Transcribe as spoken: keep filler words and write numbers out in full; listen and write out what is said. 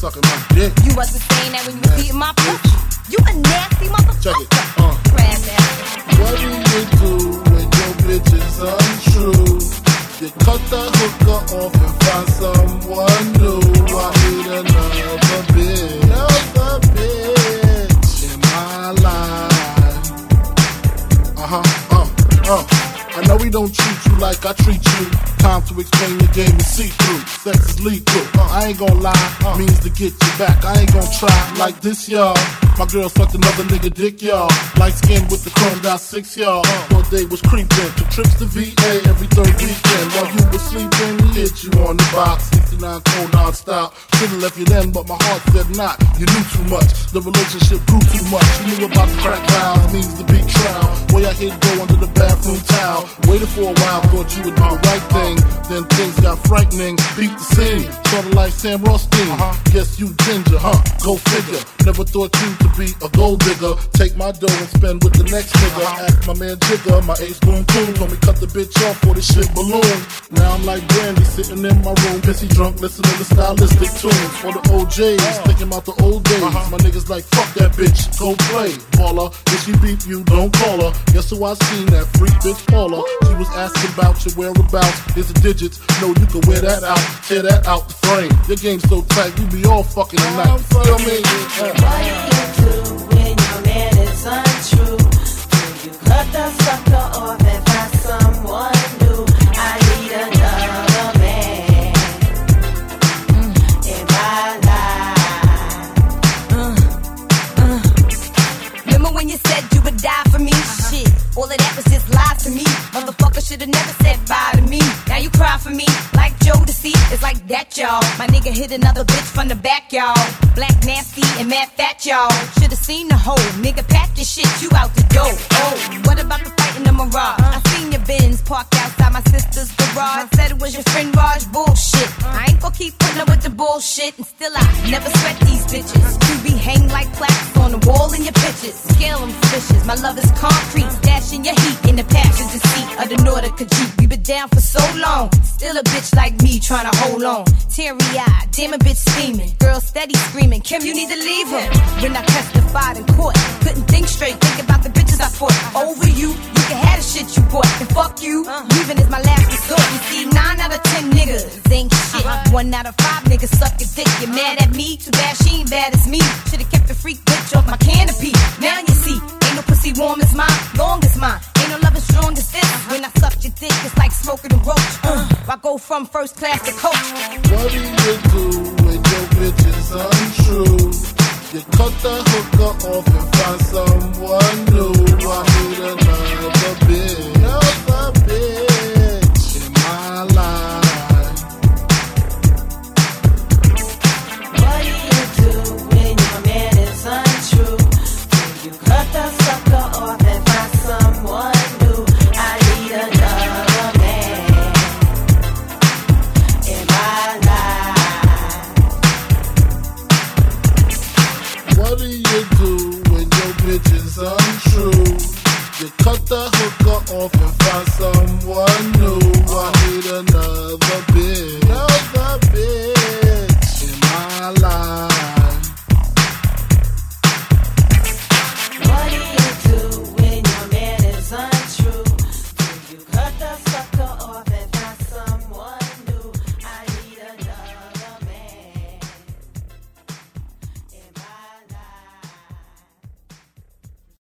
sucking my dick. You wasn't saying that when you was beating my pussy. You a nasty motherfucker. Check it. Uh. Crab ass. What do you do when your bitch is untrue? You cut the hooker off and find someone new. I need another bitch, another bitch in my life. Uh-huh, uh, uh. I know we don't treat you like I treat you. Time to explain the game and see through. Sex is lethal. Uh, I ain't gon' lie, uh, means to get you back. I ain't gon' try like this, y'all. My girl sucked another nigga dick, y'all. Light skin with the chrome dot six, y'all. One day was creeping, took trips to V A every third weekend. While you were sleeping, hit you on the box. sixty-nine cold non-stop. Should've left you then, but my heart said not. You knew too much, the relationship grew too much. You knew about the crack vows, means the big trial. Way I hit go under the bathroom towel. Waited for a while, thought you would do the right thing. Then things got frightening, beat the scene. Sorta like Sam Rothstein. Uh-huh. Guess you ginger, huh? Go figure. Never thought you to be a gold digger. Take my dough and spend with the next nigga. Uh-huh. Ask my man Jigger, my ace boom coon. Told me cut the bitch off for this shit balloon. Now I'm like Brandy, sitting in my room, pissy drunk, listening to stylistic tunes. For the O Js, uh-huh. thinking about the old days. Uh-huh. My niggas like, fuck that bitch, go play. Baller, if she beat you, don't call her. Guess who I seen, that freak bitch Paula. She was asking about your whereabouts. Here's the digits, know you can wear that out. Tear that out the frame. Your game's so tight, we be all fucking tonight. Feel me? What do you do when your man is untrue? Do you cut the sucker off and find someone new? I need another man mm. in my life. Uh, uh. Remember when you said you would die for me? Uh-huh. Shit, all of that was just lies to me. Motherfucker should've never said bye to me. Now you cry for me like Jodeci. It's like that, y'all. My nigga hit another bitch from the back, y'all. Black nasty and mad fat, y'all. Should've seen the whole nigga pack your shit, you out the door. Oh, what about the fight in the Mirage? I seen your Benz parked outside my sister's garage. Said it was your friend Raj, bullshit. I ain't gon' keep putting up with the bullshit. And still I never sweat these bitches. You be hang like plaques on the wall in your pictures. Scale them fishes, my love is concrete. Stashing your heat in the passenger seat of the Nordica Jeep. We been down for so long. Still a bitch like me trying to hold on. Teary-eyed, damn a bitch steaming. Girl steady screaming, Kim, you need to leave him. When I testified in court, couldn't think straight, think about the bitches I fought. Over you, you can have the shit you bought. And fuck you, leaving is my last resort. You see, nine out of ten niggas ain't shit. One out of five niggas suck your dick. You're mad at me? Too bad she ain't bad as me. Should've kept the freak bitch off my canopy. Now you see, ain't no pussy warm as mine, long as mine. Ain't no love as strong as this. When I suck your dick, it's like smoking a roach. Uh, I go from first class to coach. What do you do when your bitch is untrue? You cut the hooker off and find someone new. I need another bitch, another bitch in my life. What do you do when your man is untrue? Do you cut the sucker off and find someone new? I need another man in my life. What do you do when your bitch is untrue? You cut the hooker off and